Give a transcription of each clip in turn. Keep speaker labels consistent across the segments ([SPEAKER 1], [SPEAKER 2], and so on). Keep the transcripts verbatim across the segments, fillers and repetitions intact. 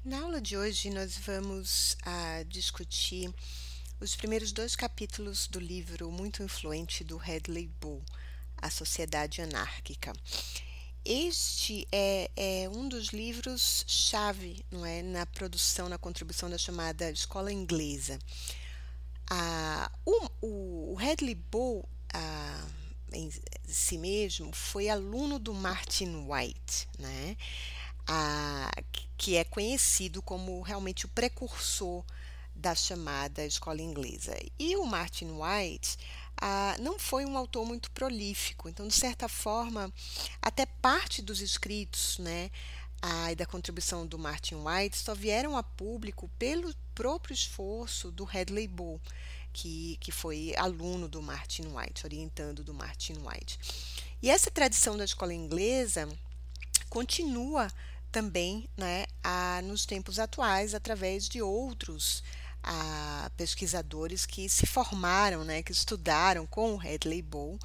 [SPEAKER 1] Na aula de hoje, nós vamos ah, discutir os primeiros dois capítulos do livro muito influente do Hadley Bull, A Sociedade Anárquica. Este é, é um dos livros-chave, não é, na produção, na contribuição da chamada Escola Inglesa. Ah, o, o, o Hadley Bull, ah, em si mesmo, foi aluno do Martin White, né? A, que é conhecido como realmente o precursor da chamada escola inglesa. E o Martin White ah, não foi um autor muito prolífico, então, de certa forma, até parte dos escritos, né, ah, e da contribuição do Martin White só vieram a público pelo próprio esforço do Hadley Bull, que, que foi aluno do Martin White, orientando do Martin White. E essa tradição da escola inglesa continua também, né, a, nos tempos atuais, através de outros a, pesquisadores que se formaram, né, que estudaram com o Hadley Bull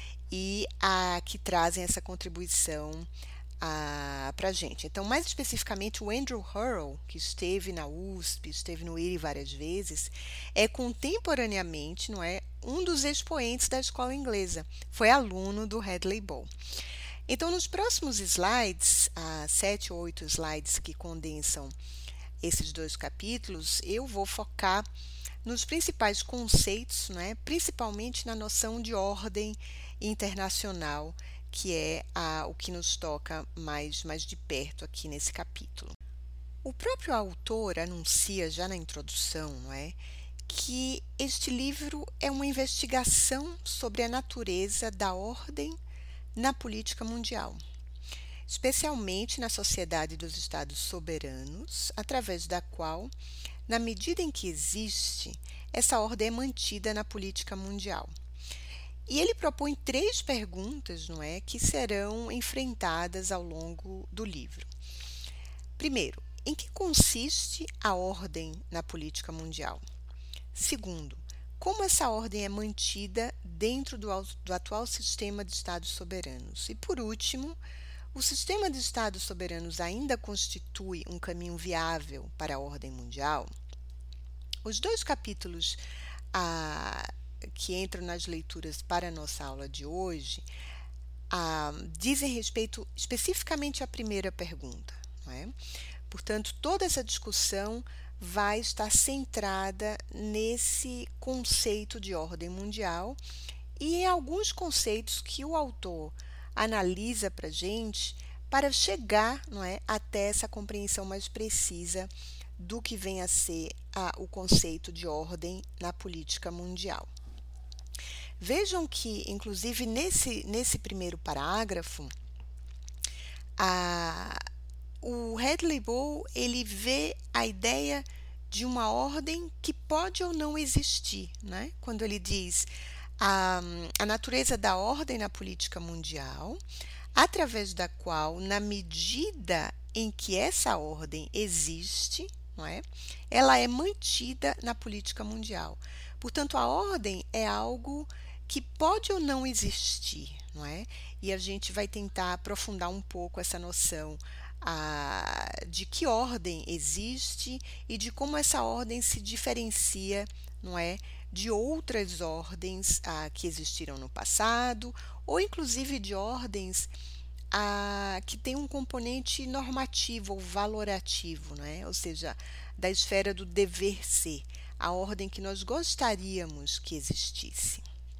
[SPEAKER 1] e a, que trazem essa contribuição para a gente. Então, mais especificamente, o Andrew Hurrell, que esteve na U S P, esteve no I R I várias vezes, é contemporaneamente, não é, um dos expoentes da escola inglesa. Foi aluno do Hadley Bull. Então, nos próximos slides, ah, sete ou oito slides que condensam esses dois capítulos, eu vou focar nos principais conceitos, né, principalmente na noção de ordem internacional, que é ah, o que nos toca mais, mais de perto aqui nesse capítulo. O próprio autor anuncia já na introdução, não é, que este livro é uma investigação sobre a natureza da ordem na política mundial, especialmente na sociedade dos Estados soberanos, através da qual, na medida em que existe, essa ordem é mantida na política mundial. E ele propõe três perguntas, não é, que serão enfrentadas ao longo do livro. Primeiro, em que consiste a ordem na política mundial? Segundo, como essa ordem é mantida dentro do, do atual sistema de Estados soberanos? E, por último, o sistema de Estados soberanos ainda constitui um caminho viável para a ordem mundial? Os dois capítulos ah, que entram nas leituras para a nossa aula de hoje ah, dizem respeito especificamente à primeira pergunta, não é? Portanto, toda essa discussão vai estar centrada nesse conceito de ordem mundial e em alguns conceitos que o autor analisa para a gente para chegar, não é, até essa compreensão mais precisa do que vem a ser a, o conceito de ordem na política mundial. Vejam que, inclusive, nesse, nesse primeiro parágrafo, a o Hadley Bull, ele vê a ideia de uma ordem que pode ou não existir, né? Quando ele diz a, a natureza da ordem na política mundial, através da qual, na medida em que essa ordem existe, não é? Ela é mantida na política mundial. Portanto, a ordem é algo que pode ou não existir, não é? E a gente vai tentar aprofundar um pouco essa noção a, de que ordem existe e de como essa ordem se diferencia, não é, de outras ordens a, que existiram no passado, ou inclusive de ordens a, que têm um componente normativo ou valorativo, não é? Ou seja, da esfera do dever ser, a ordem que nós gostaríamos que existisse.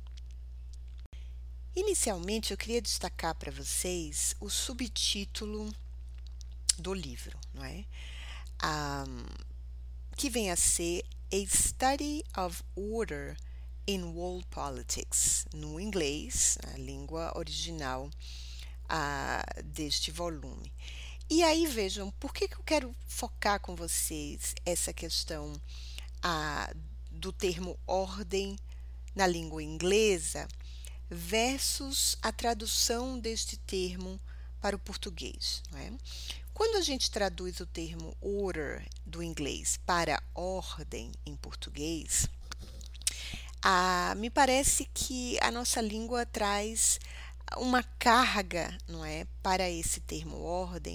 [SPEAKER 1] Inicialmente, eu queria destacar para vocês o subtítulo do livro, não é? Um, que vem a ser A Study of Order in World Politics, no inglês, a língua original uh, deste volume. E aí vejam, por que, que eu quero focar com vocês essa questão uh, do termo ordem na língua inglesa versus a tradução deste termo para o português, não é? Quando a gente traduz o termo order do inglês para ordem em português, ah, me parece que a nossa língua traz uma carga, não é, para esse termo ordem,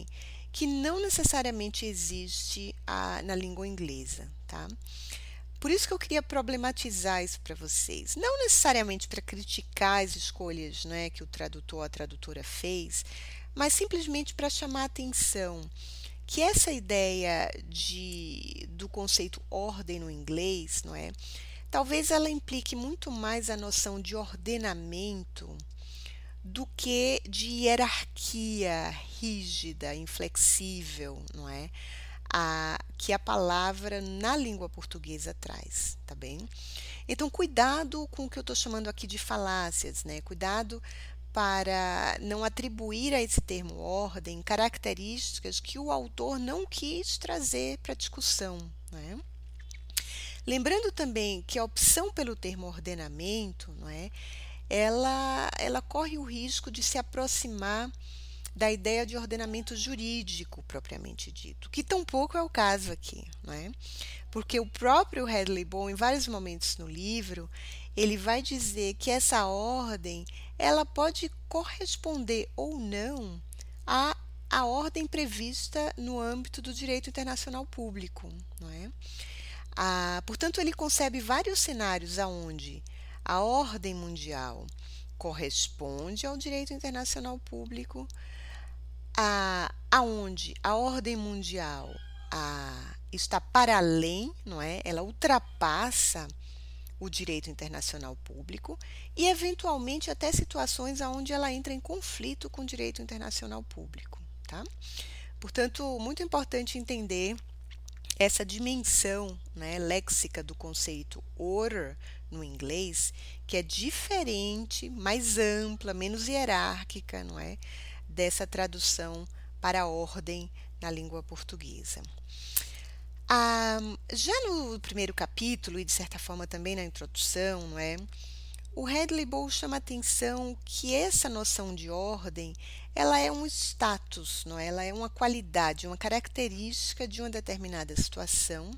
[SPEAKER 1] que não necessariamente existe a, na língua inglesa, tá? Por isso que eu queria problematizar isso para vocês. Não necessariamente para criticar as escolhas, né, que o tradutor ou a tradutora fez, mas simplesmente para chamar a atenção que essa ideia de, do conceito ordem no inglês, não é? Talvez ela implique muito mais a noção de ordenamento do que de hierarquia rígida, inflexível, não é? A, que a palavra na língua portuguesa traz, tá bem? Então, cuidado com o que eu estou chamando aqui de falácias, né? Cuidado para não atribuir a esse termo ordem características que o autor não quis trazer para a discussão, né? Lembrando também que a opção pelo termo ordenamento, não é? Ela, ela corre o risco de se aproximar da ideia de ordenamento jurídico propriamente dito, que tampouco é o caso aqui, não é? Porque o próprio Hadley Bow, em vários momentos no livro, ele vai dizer que essa ordem ela pode corresponder ou não à, à ordem prevista no âmbito do direito internacional público, não é? Ah, portanto, ele concebe vários cenários onde a ordem mundial corresponde ao direito internacional público, a, aonde a ordem mundial a, está para além, não é? Ela ultrapassa o direito internacional público e, eventualmente, até situações onde ela entra em conflito com o direito internacional público, tá? Portanto, muito importante entender essa dimensão, né, léxica do conceito order no inglês, que é diferente, mais ampla, menos hierárquica, não é, dessa tradução para ordem na língua portuguesa. Ah, já no primeiro capítulo, e de certa forma também na introdução, não é, o Hadley Bow chama a atenção que essa noção de ordem ela é um status, não é? Ela é uma qualidade, uma característica de uma determinada situação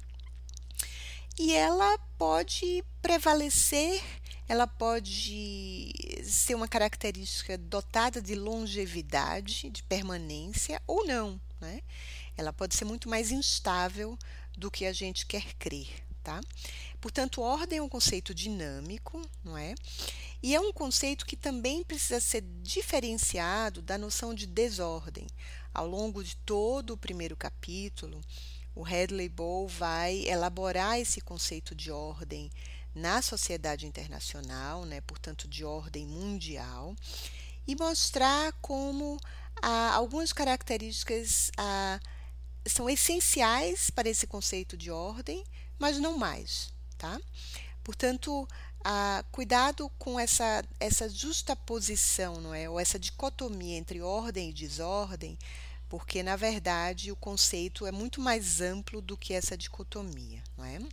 [SPEAKER 1] e ela pode prevalecer, ela pode ser uma característica dotada de longevidade, de permanência ou não, né? Ela pode ser muito mais instável do que a gente quer crer, tá? Portanto, ordem é um conceito dinâmico, não é? E é um conceito que também precisa ser diferenciado da noção de desordem. Ao longo de todo o primeiro capítulo, o Hadley Bow vai elaborar esse conceito de ordem na sociedade internacional, né? Portanto, de ordem mundial, e mostrar como ah, algumas características ah, são essenciais para esse conceito de ordem, mas não mais, tá? Portanto, ah, cuidado com essa, essa justaposição, não é? Ou essa dicotomia entre ordem e desordem, porque, na verdade, o conceito é muito mais amplo do que essa dicotomia, não é?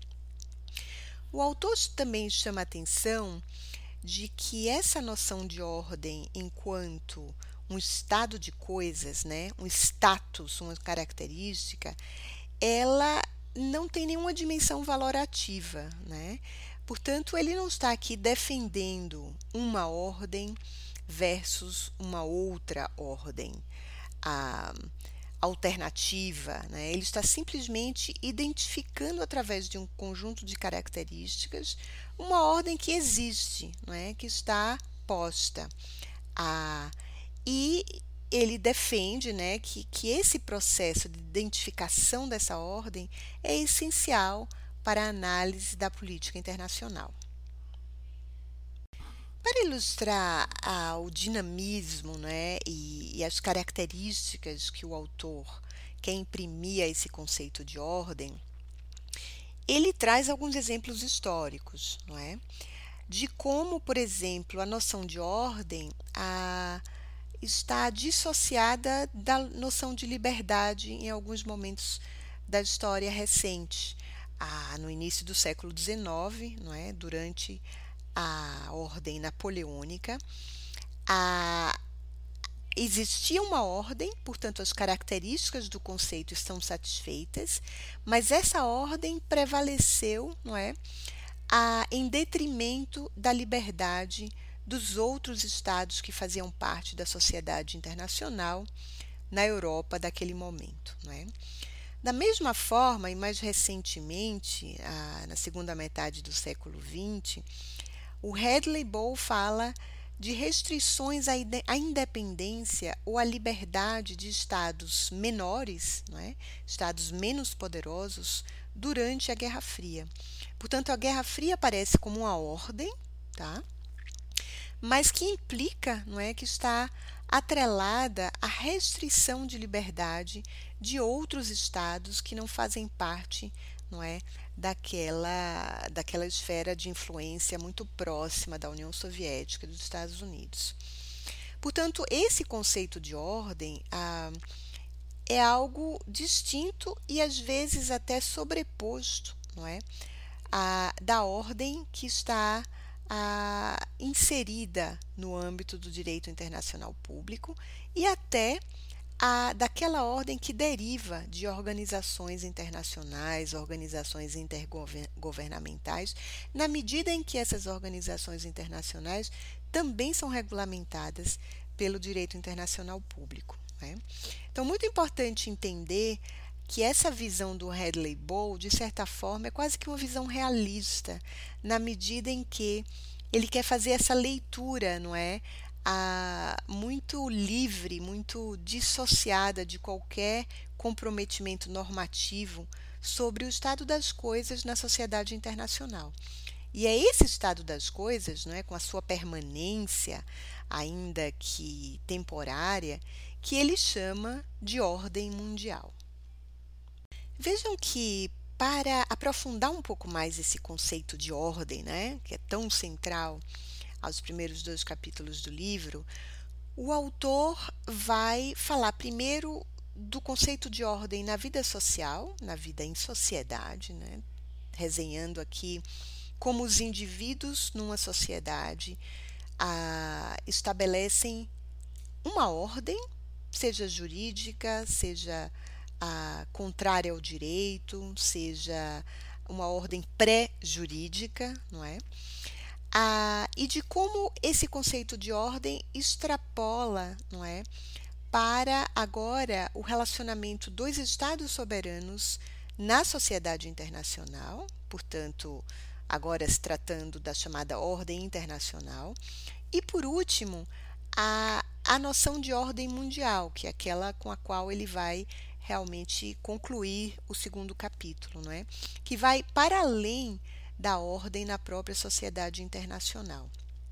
[SPEAKER 1] O autor também chama a atenção de que essa noção de ordem enquanto um estado de coisas, né, um status, uma característica, ela não tem nenhuma dimensão valorativa, né? Portanto, ele não está aqui defendendo uma ordem versus uma outra ordem a, alternativa, né? Ele está simplesmente identificando através de um conjunto de características uma ordem que existe, não é? Que está posta. A, e ele defende, né, que, que esse processo de identificação dessa ordem é essencial para a análise da política internacional. Para ilustrar ah, o dinamismo, né, e, e as características que o autor quer imprimir a esse conceito de ordem, ele traz alguns exemplos históricos, não é? De como, por exemplo, a noção de ordem a, está dissociada da noção de liberdade em alguns momentos da história recente. Ah, no início do século dezenove, não é? Durante a ordem napoleônica, a, existia uma ordem, portanto as características do conceito estão satisfeitas, mas essa ordem prevaleceu, não é, a, em detrimento da liberdade dos outros estados que faziam parte da sociedade internacional na Europa daquele momento, não é? Da mesma forma, e mais recentemente, a, na segunda metade do século vinte, o Hadley Bowl fala de restrições à, ide- à independência ou à liberdade de estados menores, não é? Estados menos poderosos, durante a Guerra Fria. Portanto, a Guerra Fria aparece como uma ordem, tá? Mas que implica, não é, que está atrelada à restrição de liberdade de outros estados que não fazem parte, não é, daquela daquela esfera de influência muito próxima da União Soviética e dos Estados Unidos. Portanto, esse conceito de ordem ah, é algo distinto e às vezes até sobreposto, não é, a, da ordem que está a, inserida no âmbito do direito internacional público e até a, daquela ordem que deriva de organizações internacionais, organizações intergovernamentais, na medida em que essas organizações internacionais também são regulamentadas pelo direito internacional público, né? Então, muito importante entender que essa visão do Hadley Bowl, de certa forma, é quase que uma visão realista, na medida em que ele quer fazer essa leitura, não é? A, muito livre, muito dissociada de qualquer comprometimento normativo sobre o estado das coisas na sociedade internacional. E é esse estado das coisas, não é, com a sua permanência, ainda que temporária, que ele chama de ordem mundial. Vejam que, para aprofundar um pouco mais esse conceito de ordem, né, que é tão central aos primeiros dois capítulos do livro, o autor vai falar primeiro do conceito de ordem na vida social, na vida em sociedade, né, resenhando aqui como os indivíduos numa sociedade ah, estabelecem uma ordem, seja jurídica, seja a contrária ao direito, seja uma ordem pré-jurídica, não é? Ah, e de como esse conceito de ordem extrapola, não é, para agora o relacionamento dos estados soberanos na sociedade internacional, portanto, agora se tratando da chamada ordem internacional, e por último, a, a noção de ordem mundial, que é aquela com a qual ele vai realmente concluir o segundo capítulo, não é? Que vai para além da ordem na própria sociedade internacional.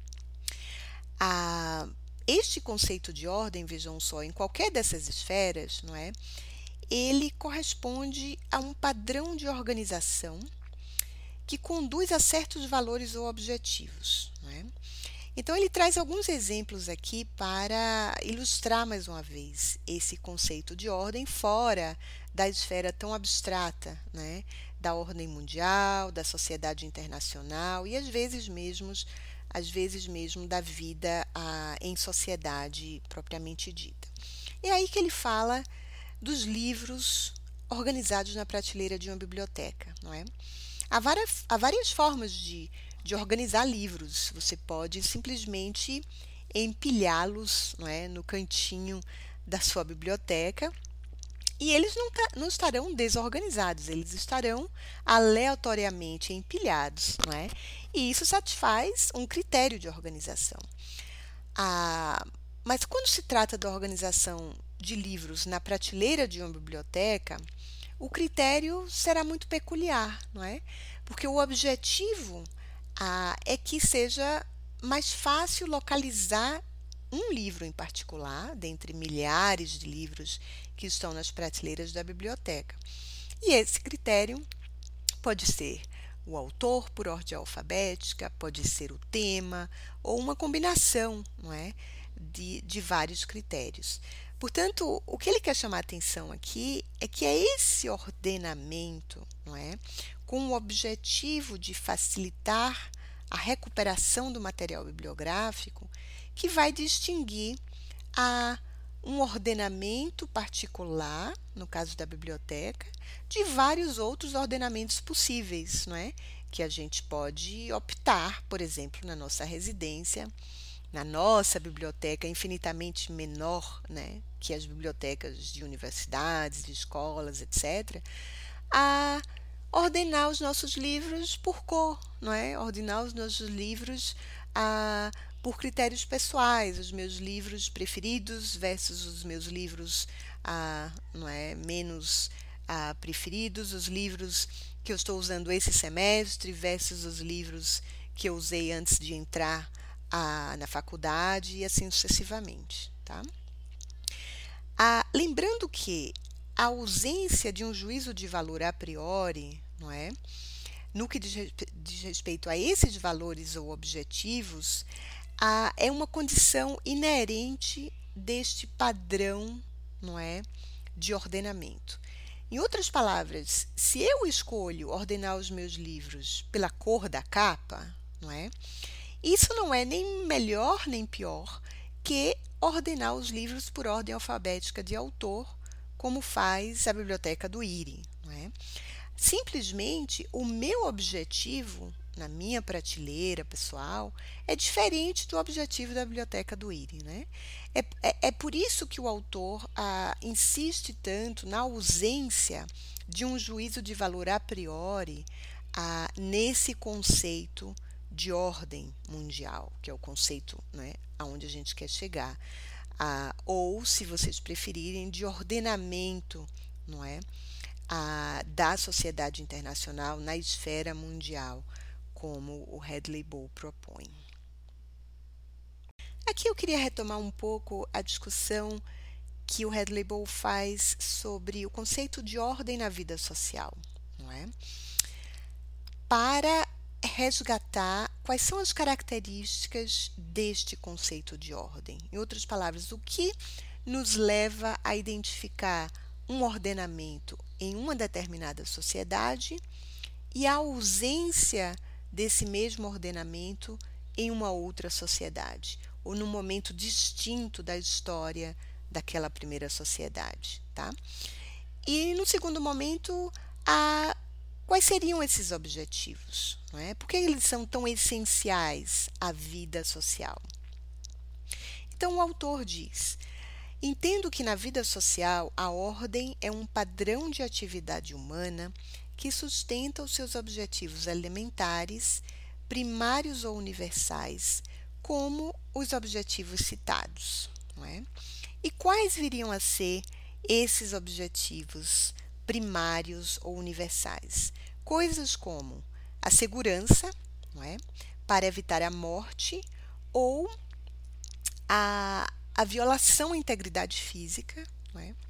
[SPEAKER 1] A, este conceito de ordem, vejam só, em qualquer dessas esferas, não é? Ele corresponde a um padrão de organização que conduz a certos valores ou objetivos, não é? Então, ele traz alguns exemplos aqui para ilustrar mais uma vez esse conceito de ordem fora da esfera tão abstrata, né, da ordem mundial, da sociedade internacional e às vezes mesmo, às vezes mesmo da vida ah, em sociedade propriamente dita. É aí que ele fala dos livros organizados na prateleira de uma biblioteca, não é? Há várias, há várias formas de de organizar livros. Você pode simplesmente empilhá-los, não é, no cantinho da sua biblioteca e eles não, não estarão desorganizados, eles estarão aleatoriamente empilhados, não é? E isso satisfaz um critério de organização. Ah, mas quando se trata da organização de livros na prateleira de uma biblioteca, o critério será muito peculiar, não é? Porque o objetivo Ah, é que seja mais fácil localizar um livro em particular, dentre milhares de livros que estão nas prateleiras da biblioteca. E esse critério pode ser o autor por ordem alfabética, pode ser o tema ou uma combinação, não é, de, de vários critérios. Portanto, o que ele quer chamar a atenção aqui é que é esse ordenamento, não é, com o objetivo de facilitar a recuperação do material bibliográfico, que vai distinguir a um ordenamento particular, no caso da biblioteca, de vários outros ordenamentos possíveis, não é? Que a gente pode optar, por exemplo, na nossa residência, na nossa biblioteca infinitamente menor, né, que as bibliotecas de universidades, de escolas, etcétera, a ordenar os nossos livros por cor, não é? Ordenar os nossos livros a, por critérios pessoais, os meus livros preferidos versus os meus livros a, não é, menos a, preferidos, os livros que eu estou usando esse semestre versus os livros que eu usei antes de entrar a, na faculdade e assim sucessivamente, tá? Ah, lembrando que a ausência de um juízo de valor a priori, não é? No que diz, diz respeito a esses valores ou objetivos, ah, é uma condição inerente deste padrão, não é, de ordenamento. Em outras palavras, se eu escolho ordenar os meus livros pela cor da capa, não é? Isso não é nem melhor nem pior que ordenar os livros por ordem alfabética de autor, como faz a biblioteca do I R I, não é? Simplesmente o meu objetivo na minha prateleira pessoal é diferente do objetivo da biblioteca do I R I, né? É, é, é por isso que o autor ah, insiste tanto na ausência de um juízo de valor a priori ah, nesse conceito de ordem mundial, que é o conceito, né, aonde a gente quer chegar, ah, ou, se vocês preferirem, de ordenamento, não é, ah, da sociedade internacional na esfera mundial, como o Hadley Bowl propõe. Aqui eu queria retomar um pouco a discussão que o Hadley Bowl faz sobre o conceito de ordem na vida social, não é? Para resgatar quais são as características deste conceito de ordem. Em outras palavras, o que nos leva a identificar um ordenamento em uma determinada sociedade e a ausência desse mesmo ordenamento em uma outra sociedade, ou num momento distinto da história daquela primeira sociedade, tá? E no segundo momento, a quais seriam esses objetivos? Não é? Por que eles são tão essenciais à vida social? Então, o autor diz: entendo que na vida social a ordem é um padrão de atividade humana que sustenta os seus objetivos elementares, primários ou universais, como os objetivos citados. Não é? E quais viriam a ser esses objetivos primários ou universais? Coisas como a segurança, não é? Para evitar a morte, ou a, a violação à integridade física, não é?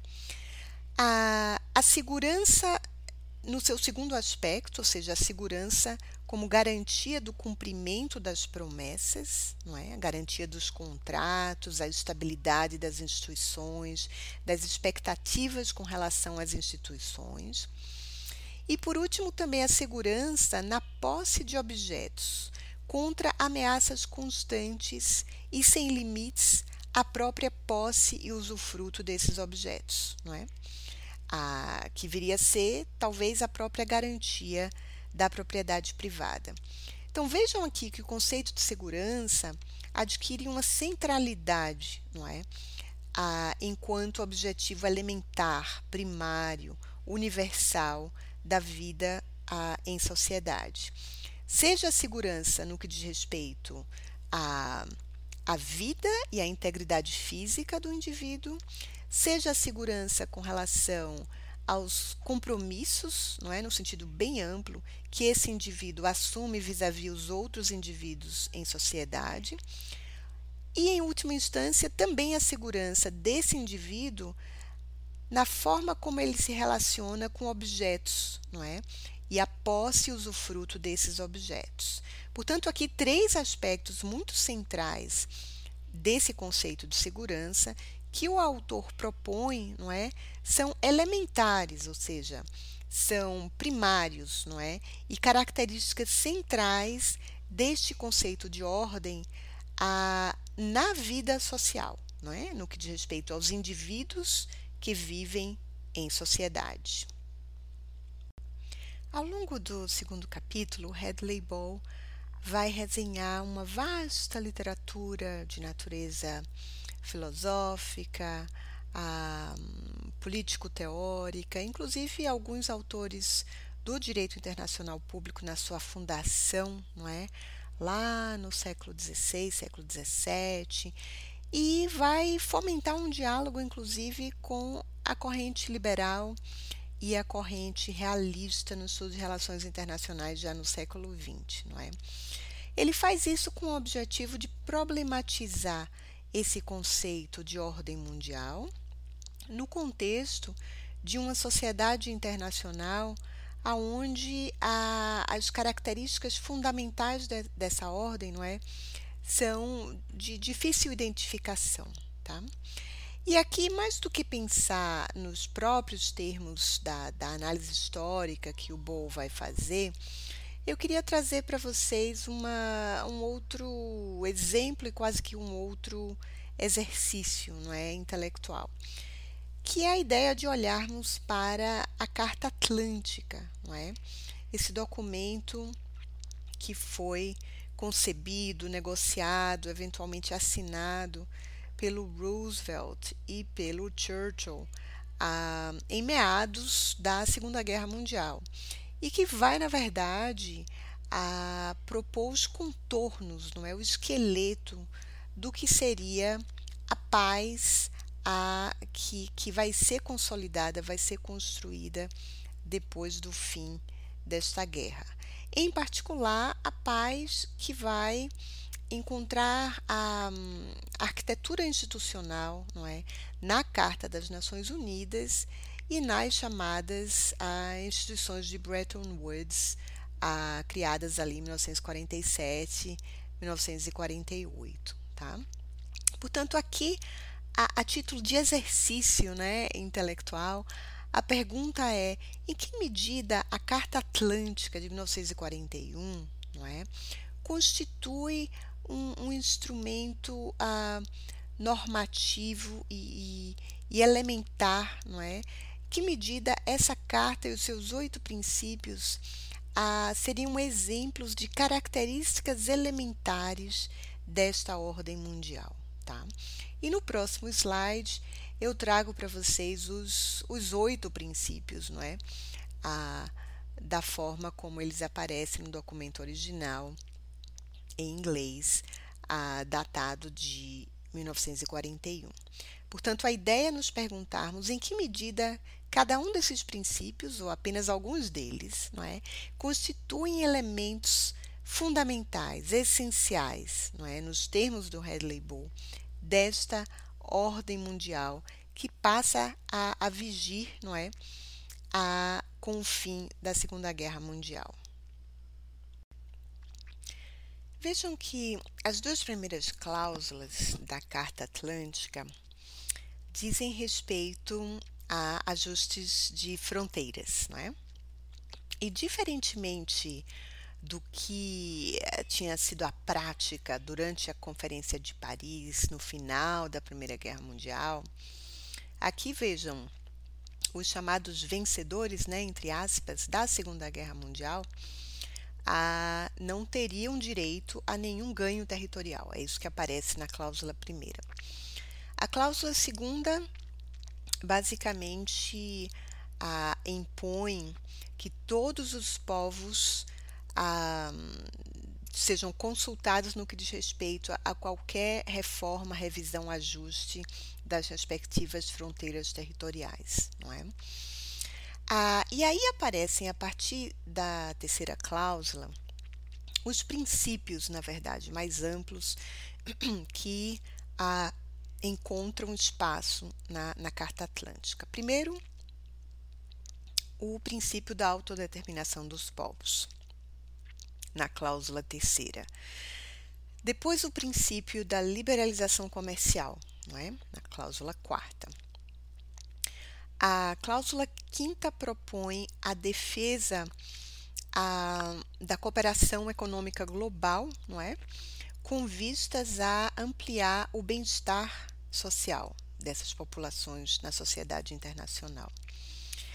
[SPEAKER 1] a, a segurança no seu segundo aspecto, ou seja, a segurança como garantia do cumprimento das promessas, não é? A garantia dos contratos, a estabilidade das instituições, das expectativas com relação às instituições. E, por último, também a segurança na posse de objetos contra ameaças constantes e sem limites à própria posse e usufruto desses objetos, não é? A, que viria a ser, talvez, a própria garantia da propriedade privada. Então, vejam aqui que o conceito de segurança adquire uma centralidade, não é? A, enquanto objetivo elementar, primário, universal da vida a, em sociedade. Seja a segurança no que diz respeito à, à vida e à integridade física do indivíduo, seja a segurança com relação aos compromissos, não é, no sentido bem amplo, que esse indivíduo assume vis-à-vis os outros indivíduos em sociedade, e, em última instância, também a segurança desse indivíduo na forma como ele se relaciona com objetos, não é? E a posse e usufruto desses objetos. Portanto, aqui três aspectos muito centrais desse conceito de segurança que o autor propõe, não é, são elementares, ou seja, são primários, não é, e características centrais deste conceito de ordem a, na vida social, não é, no que diz respeito aos indivíduos que vivem em sociedade. Ao longo do segundo capítulo, Hadley Bowl vai resenhar uma vasta literatura de natureza filosófica, a, político-teórica, inclusive alguns autores do direito internacional público na sua fundação, não é? Lá no século dezesseis, século dezessete, e vai fomentar um diálogo, inclusive, com a corrente liberal e a corrente realista nas suas relações internacionais já no século vinte, não é? Ele faz isso com o objetivo de problematizar esse conceito de ordem mundial no contexto de uma sociedade internacional onde as características fundamentais de, dessa ordem, não é, são de difícil identificação, tá? E aqui, mais do que pensar nos próprios termos da, da análise histórica que o Bow vai fazer, eu queria trazer para vocês uma, um outro exemplo e quase que um outro exercício, não é, intelectual, que é a ideia de olharmos para a Carta Atlântica, não é? Esse documento que foi concebido, negociado, eventualmente assinado pelo Roosevelt e pelo Churchill ah, em meados da Segunda Guerra Mundial, e que vai, na verdade, a propor os contornos, não é, o esqueleto do que seria a paz a, que, que vai ser consolidada, vai ser construída depois do fim desta guerra. Em particular, a paz que vai encontrar a, a arquitetura institucional, não é, na Carta das Nações Unidas e nas chamadas a, instituições de Bretton Woods, a, criadas ali em mil novecentos e quarenta e sete, mil novecentos e quarenta e oito, tá? Portanto, aqui, a, a título de exercício, né, intelectual, a pergunta é: em que medida a Carta Atlântica de mil novecentos e quarenta e um, não é, constitui um, um instrumento ah, normativo e, e, e elementar, não é? Que medida essa carta e os seus oito princípios ah, seriam exemplos de características elementares desta ordem mundial, tá? E no próximo slide eu trago para vocês os, os oito princípios, não é? Ah, da forma como eles aparecem no documento original em inglês, ah, datado de mil novecentos e quarenta e um. Portanto, a ideia é nos perguntarmos em que medida cada um desses princípios, ou apenas alguns deles, não é, constituem elementos fundamentais, essenciais, não é, nos termos do Hadley Bow, desta ordem mundial que passa a, a vigir, não é, a, com o fim da Segunda Guerra Mundial. Vejam que as duas primeiras cláusulas da Carta Atlântica dizem respeito a ajustes de fronteiras, não é? E diferentemente do que tinha sido a prática durante a Conferência de Paris, no final da Primeira Guerra Mundial, aqui vejam, os chamados vencedores, né, entre aspas, da Segunda Guerra Mundial, a, não teriam direito a nenhum ganho territorial. É isso que aparece na cláusula primeira. A cláusula segunda, basicamente, a, impõe que todos os povos a, sejam consultados no que diz respeito a, a qualquer reforma, revisão, ajuste das respectivas fronteiras territoriais, não é? Ah, e aí aparecem, a partir da terceira cláusula, os princípios, na verdade, mais amplos que ah, encontram espaço na, na Carta Atlântica. Primeiro, o princípio da autodeterminação dos povos, na cláusula terceira. Depois, o princípio da liberalização comercial, não é? Na cláusula quarta. A cláusula quinta propõe a defesa a, da cooperação econômica global, não é? Com vistas a ampliar o bem-estar social dessas populações na sociedade internacional.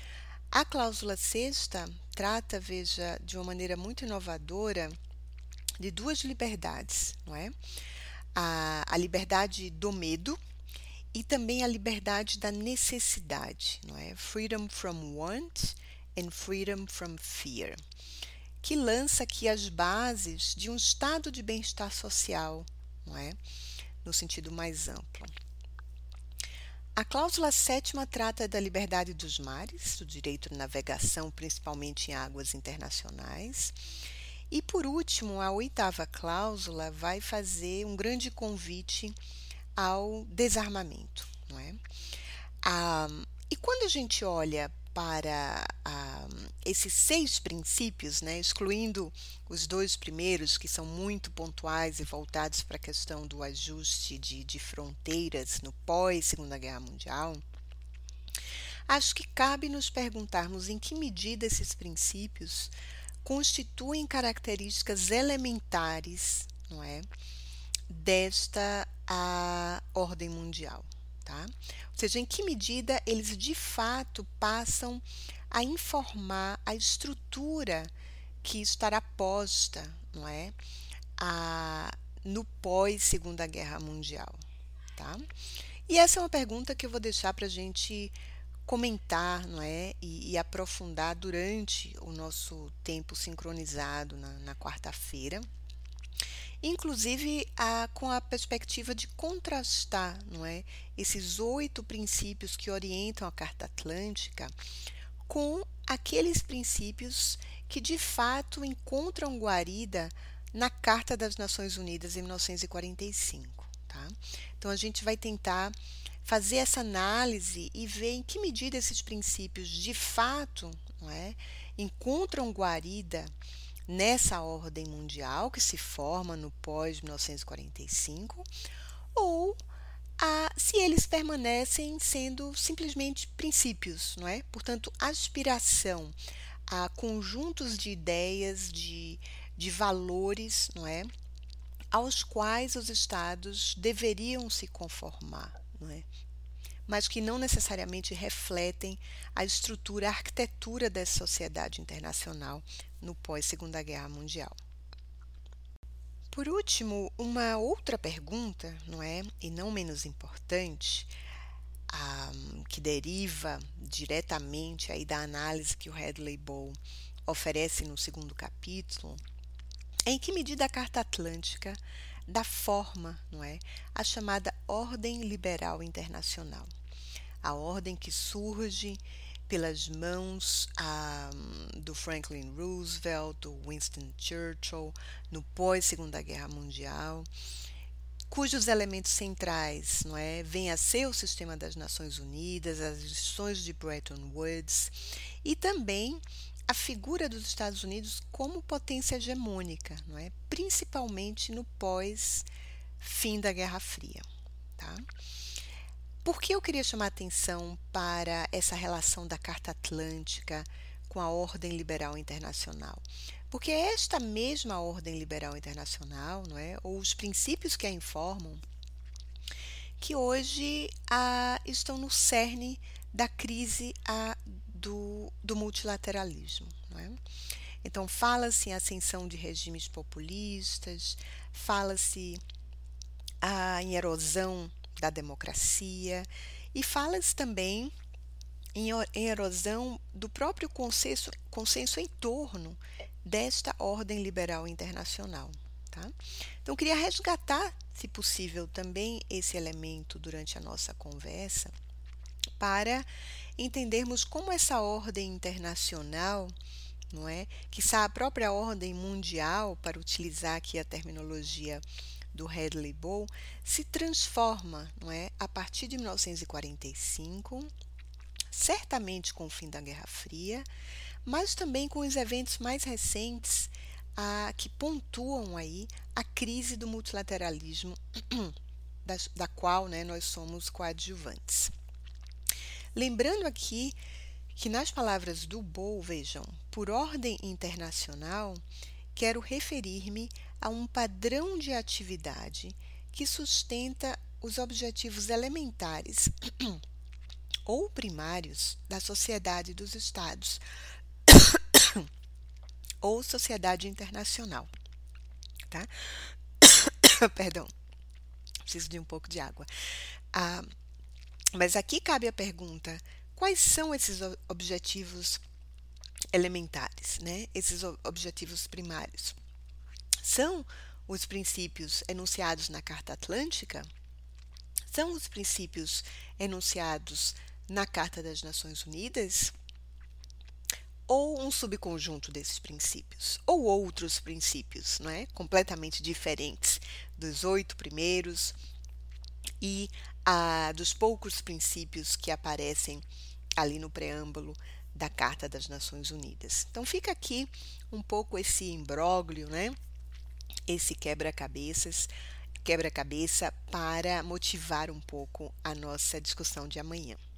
[SPEAKER 1] A cláusula sexta trata, veja, de uma maneira muito inovadora, de duas liberdades, não é? A, a liberdade do medo e também a liberdade da necessidade, não é? Freedom from want and freedom from fear, que lança aqui as bases de um estado de bem-estar social, não é? No sentido mais amplo. A cláusula sétima trata da liberdade dos mares, do direito de navegação, principalmente em águas internacionais. E, por último, a oitava cláusula vai fazer um grande convite ao desarmamento, não é? Ah, e quando a gente olha para ah, esses seis princípios, né, excluindo os dois primeiros, que são muito pontuais e voltados para a questão do ajuste de, de fronteiras no pós-Segunda Guerra Mundial, acho que cabe nos perguntarmos em que medida esses princípios constituem características elementares, não é, desta a ordem mundial. Tá? Ou seja, em que medida eles de fato passam a informar a estrutura que estará posta, não é, a, no pós-Segunda Guerra Mundial. Tá? E essa é uma pergunta que eu vou deixar para a gente comentar, não é, e, e aprofundar durante o nosso tempo sincronizado na, na quarta-feira. Inclusive a, com a perspectiva de contrastar, não é, esses oito princípios que orientam a Carta Atlântica com aqueles princípios que de fato encontram guarida na Carta das Nações Unidas em mil novecentos e quarenta e cinco. Tá? Então a gente vai tentar fazer essa análise e ver em que medida esses princípios de fato, não é, encontram guarida nessa ordem mundial que se forma no pós-mil novecentos e quarenta e cinco, ou a, se eles permanecem sendo simplesmente princípios, não é? Portanto, aspiração a conjuntos de ideias, de, de valores, não é? Aos quais os estados deveriam se conformar, não é? Mas que não necessariamente refletem a estrutura, a arquitetura dessa sociedade internacional no pós-Segunda Guerra Mundial. Por último, uma outra pergunta, não é, e não menos importante, um, que deriva diretamente aí da análise que o Hadley Bow oferece no segundo capítulo, é em que medida a Carta Atlântica dá forma, não é, à chamada Ordem Liberal Internacional, a ordem que surge pelas mãos um, do Franklin Roosevelt, do Winston Churchill, no pós-Segunda Guerra Mundial, cujos elementos centrais, não é, vêm a ser o sistema das Nações Unidas, as lições de Bretton Woods e também a figura dos Estados Unidos como potência hegemônica, não é, principalmente no pós-fim da Guerra Fria. Tá? Por que eu queria chamar a atenção para essa relação da Carta Atlântica com a Ordem Liberal Internacional? Porque é esta mesma Ordem Liberal Internacional, não é, ou os princípios que a informam, que hoje a, estão no cerne da crise a, do, do multilateralismo. Não é? Então, fala-se em ascensão de regimes populistas, fala-se em erosão da democracia e fala-se também em, em erosão do próprio consenso, consenso em torno desta ordem liberal internacional. Tá? Então, eu queria resgatar, se possível, também esse elemento durante a nossa conversa para entendermos como essa ordem internacional, não é, que a própria ordem mundial, para utilizar aqui a terminologia do Hadley Bow, se transforma, não é, a partir de mil novecentos e quarenta e cinco, certamente com o fim da Guerra Fria, mas também com os eventos mais recentes a, que pontuam aí a crise do multilateralismo da, da qual, né, nós somos coadjuvantes. Lembrando aqui que nas palavras do Bow, vejam, por ordem internacional, quero referir-me a um padrão de atividade que sustenta os objetivos elementares ou primários da sociedade dos Estados ou sociedade internacional. tá? Perdão, preciso de um pouco de água. Ah, mas aqui cabe a pergunta: quais são esses o- objetivos elementares, né? Esses o- objetivos primários? São os princípios enunciados na Carta Atlântica? São os princípios enunciados na Carta das Nações Unidas? Ou um subconjunto desses princípios? Ou outros princípios, não é? Completamente diferentes dos oito primeiros e ah, dos poucos princípios que aparecem ali no preâmbulo da Carta das Nações Unidas. Então fica aqui um pouco esse imbróglio, né? Esse quebra-cabeças, quebra-cabeça para motivar um pouco a nossa discussão de amanhã.